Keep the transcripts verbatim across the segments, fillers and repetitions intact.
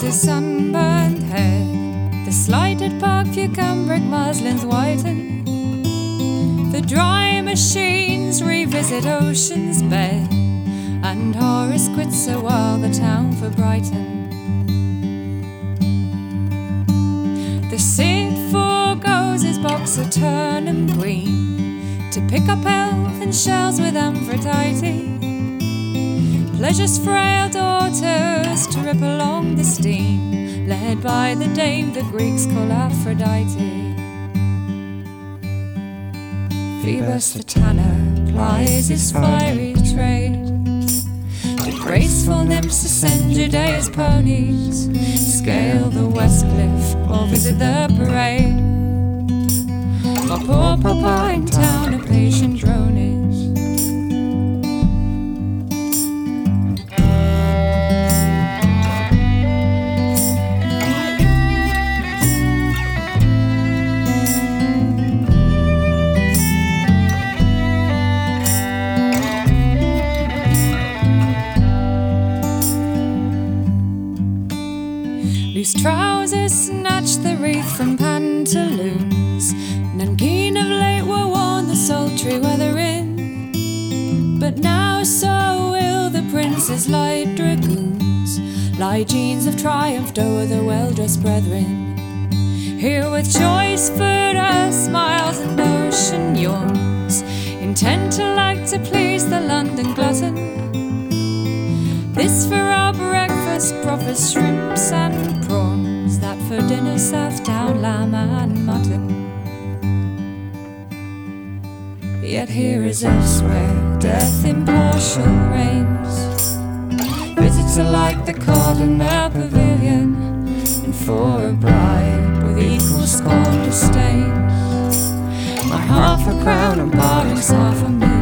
his sunburned head. The slighted park view cambric muslins whiten. The dry machines revisit ocean's bed, and Horace quits a while the town for Brighton. The Cid forgoes his box of Turnham Green to pick up health and shells with Amphitrite. Pleasure's frail daughters trip along the steam, led by the dame the Greeks call Aphrodite. Phoebus the tanner plies his fiery trade. The graceful nymphs ascend Judea's ponies, scale the west cliff or visit the parade. While poor Papa in town a patient drone is. Loose trousers snatched the wreath from pantaloons. None keen of late were worn the sultry weather in, but now so will the prince's light dragoons lie jeans have triumphed o'er the well-dressed brethren. Here with choice food are smiles and ocean yawns, intent alike to please the London glutton. This for our breakfast proffers shrimps and prawns, that for dinner Southdown lamb and mutton. Yet here as elsewhere death impartial reigns, visits alike the court and the pavilion, and for a bribe with equal scorn disdains my half a crown and pardons half a million.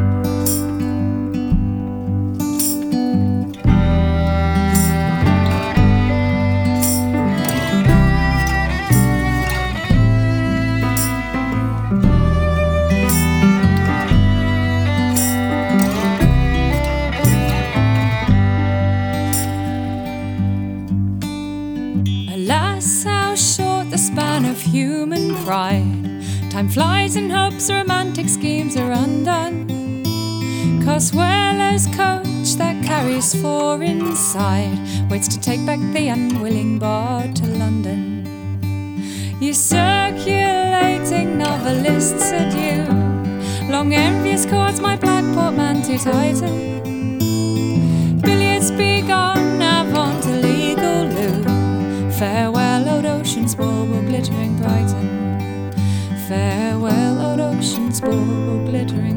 Alas, how short the span of human pride. Time flies and hopes romantic schemes are undone. Cosweller's coach that carries four inside waits to take back the unwilling bard to London. You circulating novelists, adieu. Long envious courts my black portmanteau tighten. Billiards be gone, avant to legal loo. Farewell, old ocean's bulwark glittering Brighton. Farewell, old ocean's bulwark glittering